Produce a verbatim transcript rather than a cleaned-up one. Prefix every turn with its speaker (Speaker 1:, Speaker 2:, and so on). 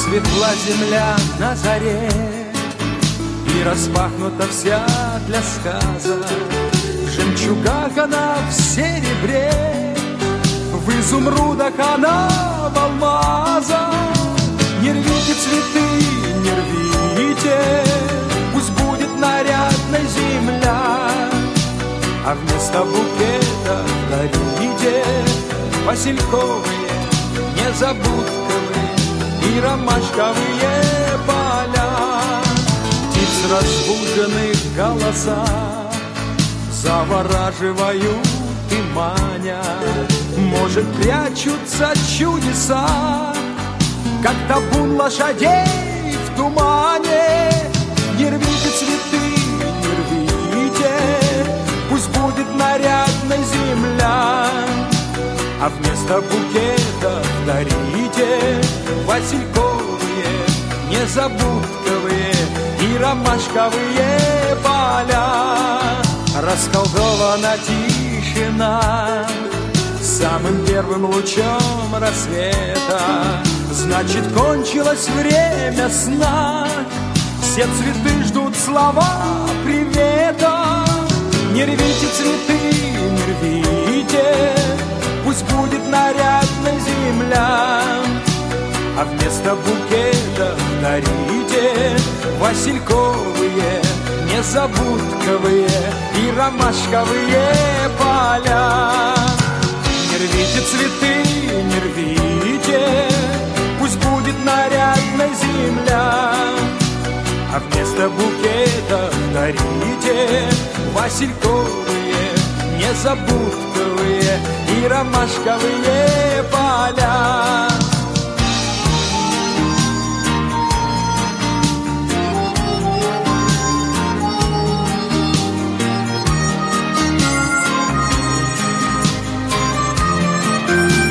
Speaker 1: Светла земля на заре, и распахнута вся для сказа. В жемчугах она в серебре, в изумрудах она в алмазах. Не рвите цветы, не рвите, пусть будет нарядной земля, а вместо букета дарите васильковые, незабудковые и ромашковые поля. Птиц разбуженных голоса завораживают и манят. Может, прячутся чудеса, как табун лошадей в тумане. Не рвите цветы, не рвите, пусть будет нарядной земля, а вместо букета дарите васильковые, незабудковые и ромашковые поля. Расколдована тишина самым первым лучом рассвета. Значит, кончилось время сна, все цветы ждут слова привета. Не рвите цветы, не рвите, пусть будет нарядной земля, а вместо букета дарите васильковые, незабудковые и ромашковые поля. Не рвите цветы, не рвите, пусть будет нарядной земля, а вместо букета дарите васильковые, незабудковые и ромашковые поля.